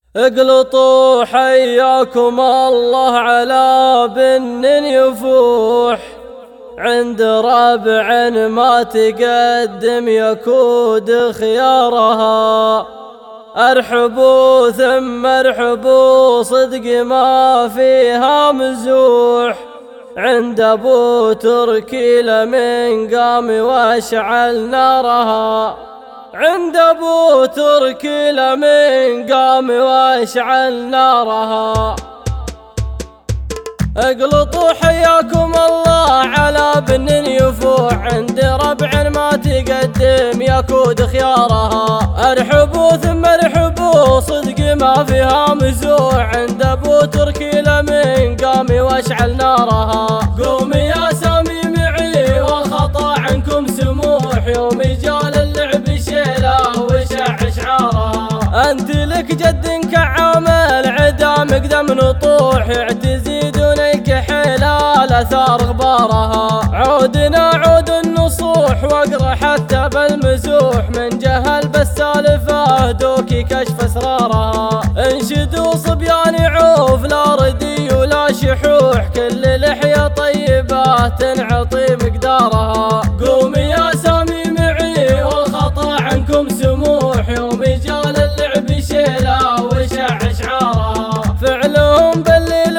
اقلطوا حياكم الله على بن يفوح عند ربع ما تقدم يكود خيارها. ارحبوا ثم ارحبوا صدق ما فيها مزوح عند ابو تركي لمن قام واشعل نارها. عند ابو تركي لمن قام واشعل نارها. اقلطوا حياكم الله على بن يفوح عند ربع ما تقدم يكود خيارها. ارحبوا ثم ارحبوا صدق ما فيها مزوح عند ابو تركي لمن قام واشعل نارها. قومي يا سامي معي والخطا عنكم سموح يوم جال اللعب شيله وشع اشعارها. انت لك جد كعامل عدا مقدم نطوح اعتزي دونك حلال اثار غبارها. عودنا عود النصوح واقرا حتى بالمزوح من جهل بالسالفه دوكي كشف اسرارها. انشدوا صبيان عوف لا ردي ولا شحوح كل لحيه طيبه تنعطي مقدارها. قومي يا سامي معي والخطا عنكم سموح يوم جال اللعب شيله وشع اشعارها. فعلهم بالليل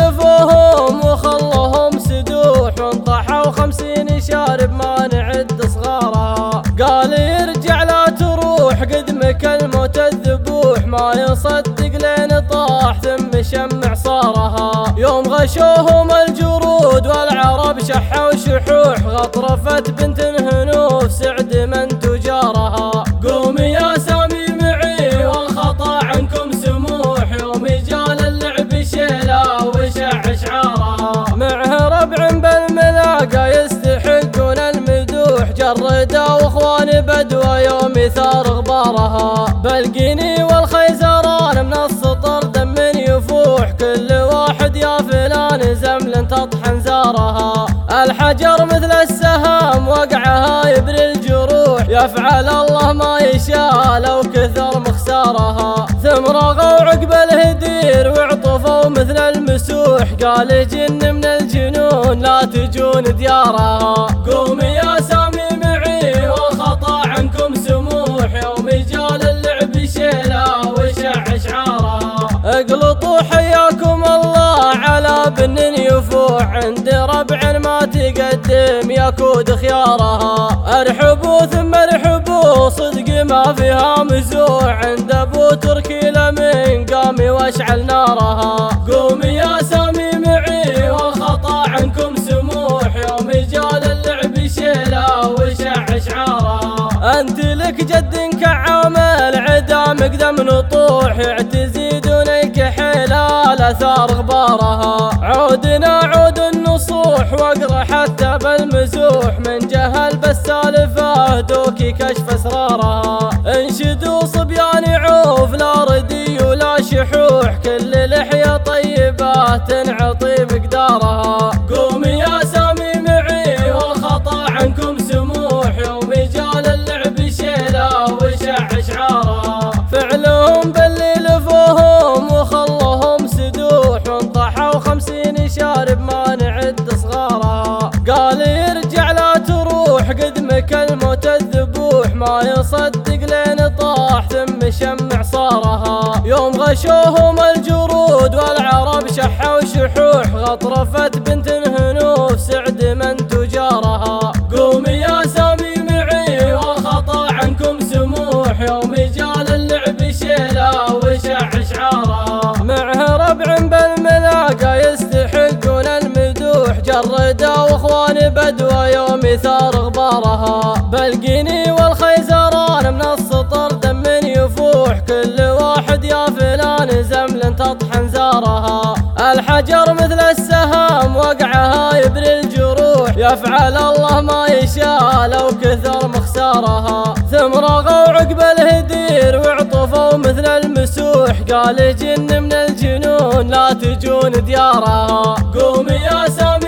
فهم وخلهم سدوح وانطحوا 50 شارب ما نعد صغارها. قال يرجع لا تروح قدمك الموت الذبوح ما يصدق لين طاح ثم شمع صارها. يوم غشوهم الجرود والعرب شحوا شحوح غطرفت بنت هنوف سعد من تجارها. قومي يا سامي معي والخطا عنكم سموح يوم جال اللعب شيله وشع اشعارها. معه ربع بالملاقى يستحقون المدوح جردوا واخوان بدوى يوم ثار غبارها. بالقيني والخيزران من السطر دم يفوح كل واحد يا فلان زمل تطحن زارها. الحجر مثل السهام وقعها يبري الجروح يفعل الله ما يشاء لو كثر مخسارها. ثم رغوا عقب الهدير وعطفوا مثل المسوح قال جن من الجنون لا تجون ديارها. قومي يا سامي معي والخطا عنكم سموح يوم جال اللعب شيله وشع اشعارها. اقلطوا حياكم الله على بن يفوح عند ربع ما تقدم يكود خيارها. ارحبوا ثم ارحبوا صدق ما فيها مزوح عند ابو تركي لمن قام واشعل نارها. قومي يا سامي معي والخطا عنكم سموح يوم جال اللعب شيله وشع اشعارها. انت لك جد كعامل عدا مقدم نطوح اعتزي دونك حلال اثار غبارها. عودنا عود النصوح واقرا حتى بالمزوح من جهل بالسالفه دوكي كشف اسرارها. انشدوا صبيان عوف لا ردي ولا شحوح كل لحيه طيبه تنعطي مقدارها. قومي يا سامي معي والخطا عنكم سموح يوم جال اللعب شيله وشع اشعارها. فعلهم بالليل فهم وخلهم سدوح وانطحوا 50 شارب ما نعد صغارها. قال يرجع لا تروح قدمك الموت الذبوح ما يصدق لين طاح ثم شمع صارها. يوم غشوهم الجرود والعرب شحوا شحوح غطرفت بنت هنوف سعد من تجارها. قومي يا سامي معي والخطا عنكم سموح يوم جال اللعب شيله وشع اشعارها. معه ربع بالملاقى يستحقون المدوح جردوا واخوان بدوى يوم ثار غبارها. بالقيني والخيزران من السطر دم يفوح كل واحد يا فلان زمل تطحن زارها. الحجر مثل السهام وقعها يبري الجروح يفعل الله ما يشاء لو كثر مخسارها. ثم رغوا عقب الهدير وعطفوا مثل المسوح قال جن من الجنون لا تجون ديارها. قومي يا سامي